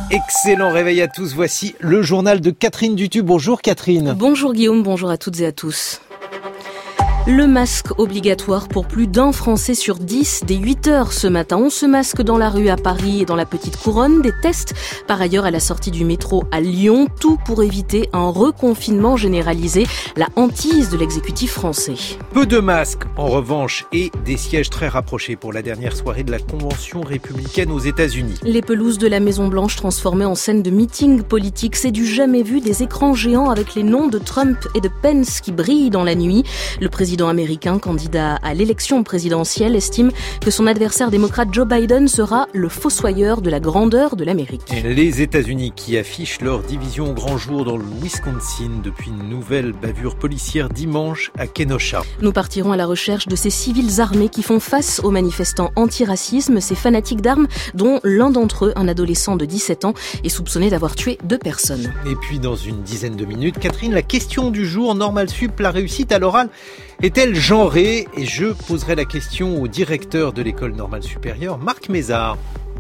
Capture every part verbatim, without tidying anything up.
Excellent réveil à tous, voici le journal de Catherine Dutu. Bonjour Catherine. Bonjour Guillaume, bonjour à toutes et à tous. Le masque obligatoire pour plus d'un Français sur dix dès huit heures ce matin. On se masque dans la rue à Paris et dans la Petite Couronne. Des tests par ailleurs à la sortie du métro à Lyon. Tout pour éviter un reconfinement généralisé. La hantise de l'exécutif français. Peu de masques en revanche et des sièges très rapprochés pour la dernière soirée de la Convention républicaine aux États-Unis. Les pelouses de la Maison Blanche transformées en scène de meeting politique. C'est du jamais vu, des écrans géants avec les noms de Trump et de Pence qui brillent dans la nuit. Le président américain, candidat à l'élection présidentielle, estime que son adversaire démocrate Joe Biden sera le fossoyeur de la grandeur de l'Amérique. Les États-Unis qui affichent leur division au grand jour dans le Wisconsin depuis une nouvelle bavure policière dimanche à Kenosha. Nous partirons à la recherche de ces civils armés qui font face aux manifestants antiracisme, ces fanatiques d'armes dont l'un d'entre eux, un adolescent de dix-sept ans, est soupçonné d'avoir tué deux personnes. Et puis dans une dizaine de minutes, Catherine, la question du jour, Normal Sup, la réussite à l'oral est-elle genrée? Et je poserai la question au directeur de l'école normale supérieure, Marc Mézard.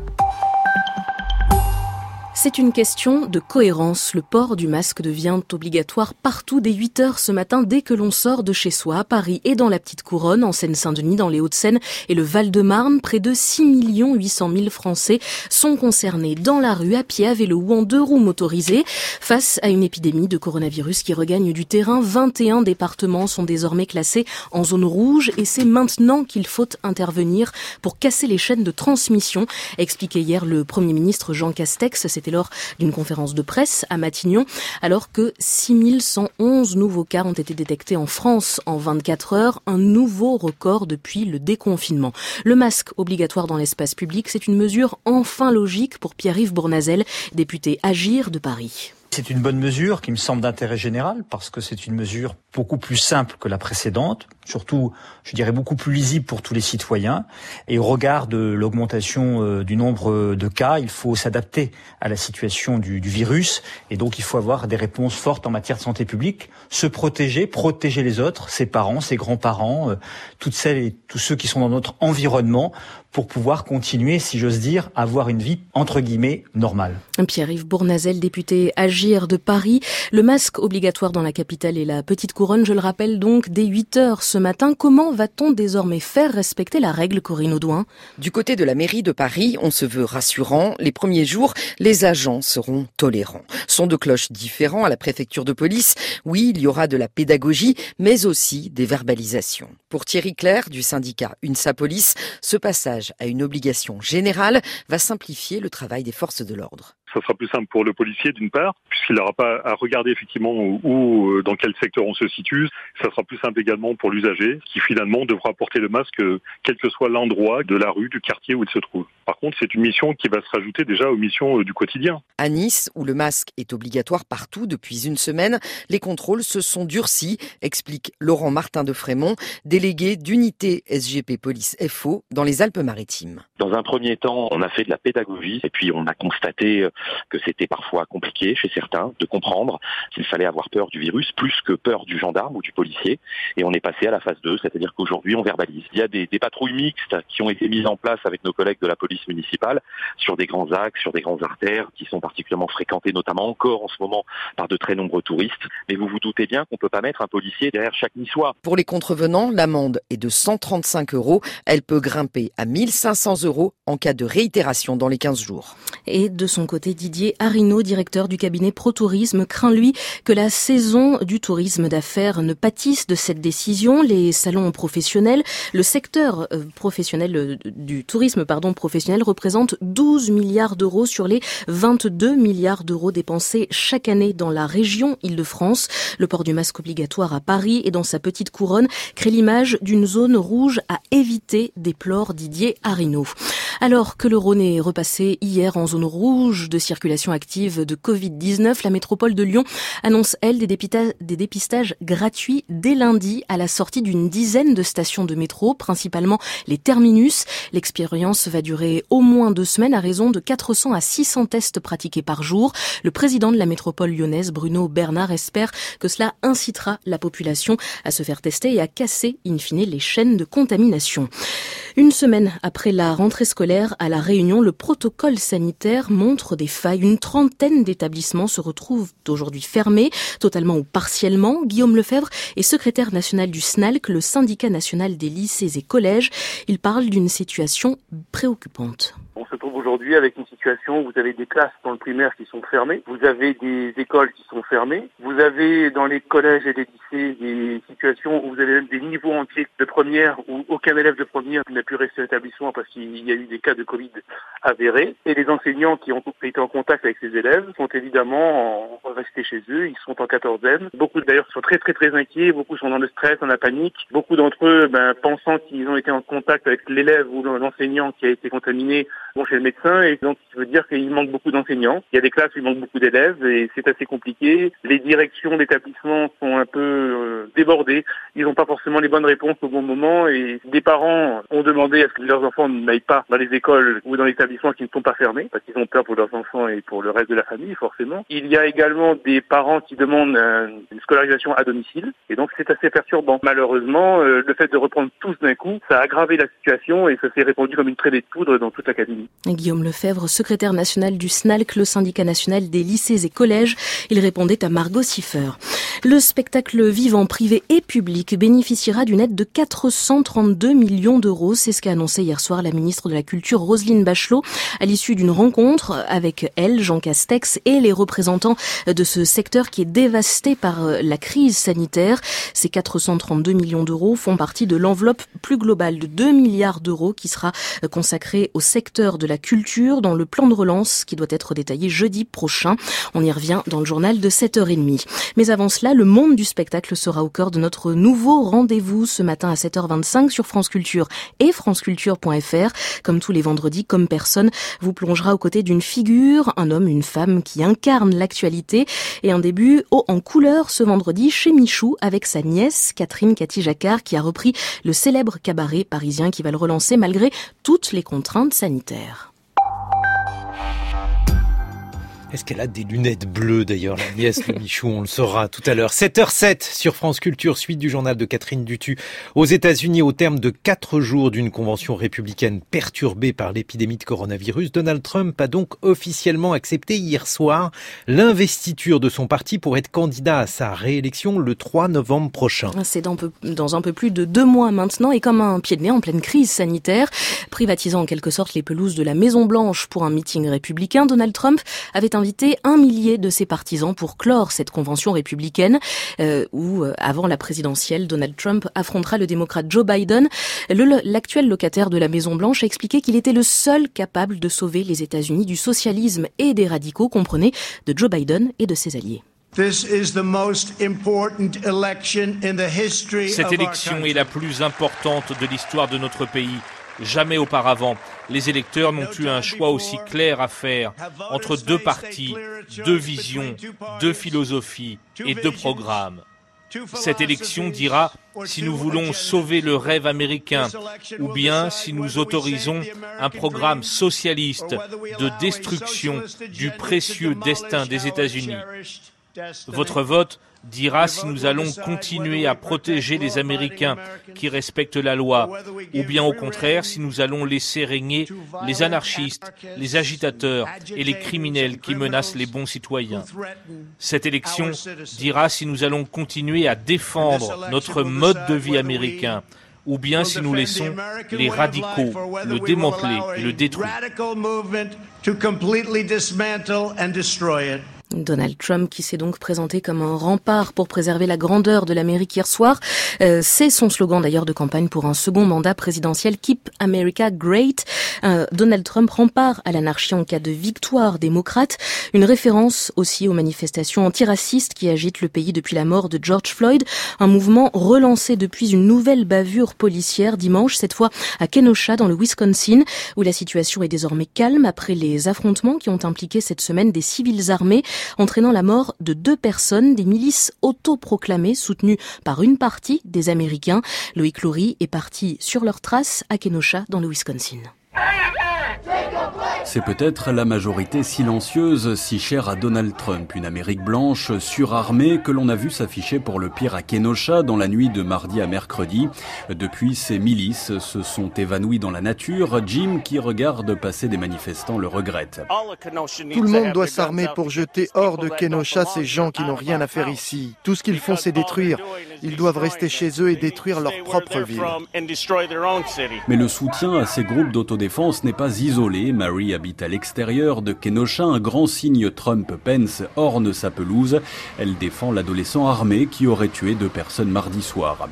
C'est une question de cohérence. Le port du masque devient obligatoire partout dès huit heures ce matin, dès que l'on sort de chez soi, à Paris et dans la Petite Couronne, en Seine-Saint-Denis, dans les Hauts-de-Seine et le Val-de-Marne. Près de six millions huit cent mille Français sont concernés dans la rue, à pied, à vélo ou en deux roues motorisées. Face à une épidémie de coronavirus qui regagne du terrain, vingt et un départements sont désormais classés en zone rouge et c'est maintenant qu'il faut intervenir pour casser les chaînes de transmission, expliquait hier le Premier ministre Jean Castex. C'était lors d'une conférence de presse à Matignon, alors que six mille cent onze nouveaux cas ont été détectés en France en vingt-quatre heures, un nouveau record depuis le déconfinement. Le masque obligatoire dans l'espace public, c'est une mesure enfin logique pour Pierre-Yves Bournazel, député Agir de Paris. C'est une bonne mesure qui me semble d'intérêt général parce que c'est une mesure beaucoup plus simple que la précédente, surtout, je dirais, beaucoup plus lisible pour tous les citoyens. Et au regard de l'augmentation du nombre de cas, il faut s'adapter à la situation du, du virus et donc il faut avoir des réponses fortes en matière de santé publique, se protéger, protéger les autres, ses parents, ses grands-parents, toutes celles et tous ceux qui sont dans notre environnement pour pouvoir continuer, si j'ose dire, à avoir une vie, entre guillemets, normale. Pierre-Yves Bournazel, député Agir de Paris. Le masque obligatoire dans la capitale et la Petite Couronne, je le rappelle donc, dès huit heures ce matin. Comment va-t-on désormais faire respecter la règle, Corinne Audouin? Du côté de la mairie de Paris, on se veut rassurant. Les premiers jours, les agents seront tolérants. Son de cloche différent à la préfecture de police. Oui, il y aura de la pédagogie, mais aussi des verbalisations. Pour Thierry Clerc, du syndicat UNSA Police, ce passage à une obligation générale va simplifier le travail des forces de l'ordre. Ça sera plus simple pour le policier d'une part, puisqu'il n'aura pas à regarder effectivement où, où, dans quel secteur on se situe. Ça sera plus simple également pour l'usager, qui finalement devra porter le masque quel que soit l'endroit de la rue, du quartier où il se trouve. Par contre, c'est une mission qui va se rajouter déjà aux missions du quotidien. À Nice, où le masque est obligatoire partout depuis une semaine, les contrôles se sont durcis, explique Laurent Martin de Frémont, délégué d'unité S G P Police F O dans les Alpes-Maritimes. Dans un premier temps, on a fait de la pédagogie et puis on a constaté que c'était parfois compliqué chez certains de comprendre qu'il fallait avoir peur du virus plus que peur du gendarme ou du policier. Et on est passé à la phase deux, c'est-à-dire qu'aujourd'hui on verbalise. Il y a des, des patrouilles mixtes qui ont été mises en place avec nos collègues de la police municipale sur des grands axes, sur des grandes artères qui sont particulièrement fréquentées, notamment encore en ce moment par de très nombreux touristes. Mais vous vous doutez bien qu'on ne peut pas mettre un policier derrière chaque niçois. Pour les contrevenants, l'amende est de cent trente-cinq euros. Elle peut grimper à mille cinq cents euros en cas de réitération dans les quinze jours. Et de son côté, Didier Arinaud, directeur du cabinet ProTourisme, craint lui que la saison du tourisme d'affaires ne pâtisse de cette décision. Les salons professionnels, le secteur professionnel du tourisme pardon professionnel représente douze milliards d'euros sur les vingt-deux milliards d'euros dépensés chaque année dans la région Île-de-France. Le port du masque obligatoire à Paris et dans sa Petite Couronne crée l'image d'une zone rouge à éviter, déplore Didier Arinaud. Alors que le Rhône est repassé hier en zone rouge de circulation active de covid dix-neuf, la métropole de Lyon annonce, elle, des, dépita- des dépistages gratuits dès lundi à la sortie d'une dizaine de stations de métro, principalement les terminus. L'expérience va durer au moins deux semaines à raison de quatre cents à six cents tests pratiqués par jour. Le président de la métropole lyonnaise, Bruno Bernard, espère que cela incitera la population à se faire tester et à casser, in fine, les chaînes de contamination. Une semaine après la rentrée scolaire, scolaire à La Réunion, le protocole sanitaire montre des failles. Une trentaine d'établissements se retrouvent aujourd'hui fermés, totalement ou partiellement. Guillaume Lefebvre est secrétaire national du S N A L C, le syndicat national des lycées et collèges. Il parle d'une situation préoccupante. On se trouve aujourd'hui avec une situation où vous avez des classes dans le primaire qui sont fermées, vous avez des écoles qui sont fermées, vous avez dans les collèges et les lycées des situations où vous avez même des niveaux entiers de première où aucun élève de première n'a pu rester à l'établissement parce qu'il y a eu des cas de Covid avérés. Et les enseignants qui ont été en contact avec ces élèves sont évidemment restés chez eux, ils sont en quatorzaine. Beaucoup d'ailleurs sont très très très inquiets, beaucoup sont dans le stress, dans la panique. Beaucoup d'entre eux, ben, pensant qu'ils ont été en contact avec l'élève ou l'enseignant qui a été contaminé, vont chez le médecin, et donc ça veut dire qu'il manque beaucoup d'enseignants. Il y a des classes où il manque beaucoup d'élèves et c'est assez compliqué. Les directions d'établissements sont un peu euh, débordées. Ils n'ont pas forcément les bonnes réponses au bon moment et des parents ont demandé à ce que leurs enfants n'aillent pas dans les écoles ou dans les établissements qui ne sont pas fermés parce qu'ils ont peur pour leurs enfants et pour le reste de la famille forcément. Il y a également des parents qui demandent euh, une scolarisation à domicile et donc c'est assez perturbant. Malheureusement, euh, le fait de reprendre tous d'un coup, ça a aggravé la situation et ça s'est répandu comme une traînée de poudre dans toute l'académie. Guillaume Lefebvre, secrétaire national du S N A L C, le syndicat national des lycées et collèges. Il répondait à Margot Siffer. Le spectacle vivant privé et public bénéficiera d'une aide de quatre cent trente-deux millions d'euros. C'est ce qu'a annoncé hier soir la ministre de la Culture, Roselyne Bachelot, à l'issue d'une rencontre avec elle, Jean Castex, et les représentants de ce secteur qui est dévasté par la crise sanitaire. Ces quatre cent trente-deux millions d'euros font partie de l'enveloppe plus globale de deux milliards d'euros qui sera consacrée au secteur de la culture dans le plan de relance qui doit être détaillé jeudi prochain. On y revient dans le journal de sept heures trente. Mais avant cela, le monde du spectacle sera au cœur de notre nouveau rendez-vous ce matin à sept heures vingt-cinq sur France Culture et franceculture point f r. Comme tous les vendredis, Comme personne vous plongera aux côtés d'une figure, un homme, une femme qui incarne l'actualité. Et un début haut en couleur ce vendredi chez Michou avec sa nièce Catherine Cathy-Jacquard qui a repris le célèbre cabaret parisien qui va le relancer malgré toutes les contraintes sanitaires. Est-ce qu'elle a des lunettes bleues d'ailleurs, la nièce de Michou? On le saura tout à l'heure. sept heures zéro sept sur France Culture, suite du journal de Catherine Dutu. Aux États-Unis, au terme de quatre jours d'une convention républicaine perturbée par l'épidémie de coronavirus, Donald Trump a donc officiellement accepté hier soir l'investiture de son parti pour être candidat à sa réélection le trois novembre prochain. C'est dans, peu, dans un peu plus de deux mois maintenant et comme un pied de nez en pleine crise sanitaire, privatisant en quelque sorte les pelouses de la Maison-Blanche pour un meeting républicain, Donald Trump avait invité un millier de ses partisans pour clore cette convention républicaine euh, où, euh, avant la présidentielle, Donald Trump affrontera le démocrate Joe Biden. Le, l'actuel locataire de la Maison-Blanche a expliqué qu'il était le seul capable de sauver les États-Unis du socialisme et des radicaux, comprenez, de Joe Biden et de ses alliés. Cette élection est la plus importante de l'histoire de notre pays. Jamais auparavant, les électeurs n'ont eu un choix aussi clair à faire entre deux partis, deux visions, deux philosophies et deux programmes. Cette élection dira si nous voulons sauver le rêve américain ou bien si nous autorisons un programme socialiste de destruction du précieux destin des États-Unis. Votre vote dira si nous allons continuer à protéger les Américains qui respectent la loi, ou bien au contraire si nous allons laisser régner les anarchistes, les agitateurs et les criminels qui menacent les bons citoyens. Cette élection dira si nous allons continuer à défendre notre mode de vie américain, ou bien si nous laissons les radicaux le démanteler et le détruire. Donald Trump qui s'est donc présenté comme un rempart pour préserver la grandeur de l'Amérique hier soir. Euh, c'est son slogan d'ailleurs de campagne pour un second mandat présidentiel, Keep America Great. Euh, Donald Trump rempart à l'anarchie en cas de victoire démocrate. Une référence aussi aux manifestations antiracistes qui agitent le pays depuis la mort de George Floyd. Un mouvement relancé depuis une nouvelle bavure policière dimanche, cette fois à Kenosha dans le Wisconsin, où la situation est désormais calme après les affrontements qui ont impliqué cette semaine des civils armés, entraînant la mort de deux personnes, des milices autoproclamées soutenues par une partie des Américains. Loïc Loury est parti sur leurs traces à Kenosha dans le Wisconsin. C'est peut-être la majorité silencieuse si chère à Donald Trump, une Amérique blanche surarmée que l'on a vu s'afficher pour le pire à Kenosha dans la nuit de mardi à mercredi. Depuis, ces milices se sont évanouies dans la nature. Jim, qui regarde passer des manifestants, le regrette. Tout le monde doit s'armer pour jeter hors de Kenosha ces gens qui n'ont rien à faire ici. Tout ce qu'ils font, c'est détruire. Ils doivent rester chez eux et détruire leur propre ville. Mais le soutien à ces groupes d'autodéfense n'est pas isolé. Mary habite à l'extérieur de Kenosha. Un grand signe Trump-Pence orne sa pelouse. Elle défend l'adolescent armé qui aurait tué deux personnes mardi soir.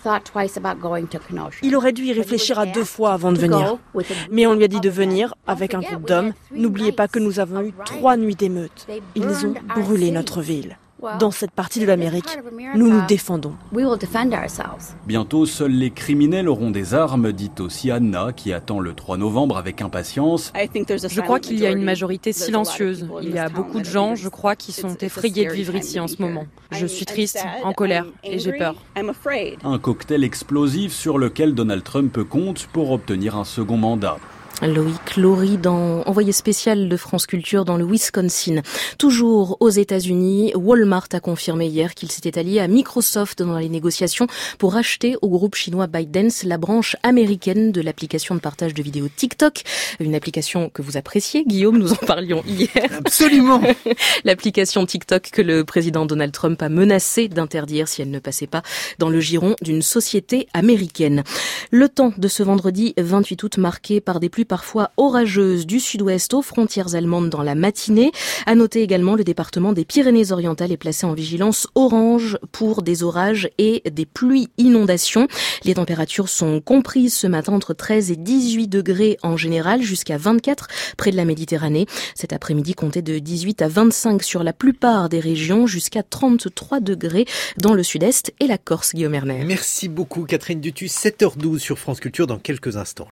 Il aurait dû y réfléchir à deux fois avant de venir. Mais on lui a dit de venir avec un groupe d'hommes. N'oubliez pas que nous avons eu trois nuits d'émeutes. Ils ont brûlé notre ville. Dans cette partie de l'Amérique, nous nous défendons. Bientôt, seuls les criminels auront des armes, dit aussi Anna, qui attend le trois novembre avec impatience. Je crois qu'il y a une majorité silencieuse. Il y a beaucoup de gens, je crois, qui sont effrayés de vivre ici en ce moment. Je suis triste, en colère, et j'ai peur. Un cocktail explosif sur lequel Donald Trump compte pour obtenir un second mandat. Loïc Laurie, dans envoyé spécial de France Culture dans le Wisconsin. Toujours aux États-Unis, Walmart a confirmé hier qu'il s'était allié à Microsoft dans les négociations pour acheter au groupe chinois ByteDance la branche américaine de l'application de partage de vidéos TikTok. Une application que vous appréciez, Guillaume, nous en parlions hier. Absolument. L'application TikTok que le président Donald Trump a menacé d'interdire si elle ne passait pas dans le giron d'une société américaine. Le temps de ce vendredi vingt-huit août marqué par des pluies parfois orageuses du sud-ouest aux frontières allemandes dans la matinée. À noter également, le département des Pyrénées-Orientales est placé en vigilance orange pour des orages et des pluies inondations. Les températures sont comprises ce matin entre treize et dix-huit degrés en général, jusqu'à vingt-quatre près de la Méditerranée. Cet après-midi, comptez de dix-huit à vingt-cinq sur la plupart des régions, jusqu'à trente-trois degrés dans le sud-est et la Corse, Guillaume Erner. Merci beaucoup Catherine Dutus, sept heures douze sur France Culture dans quelques instants.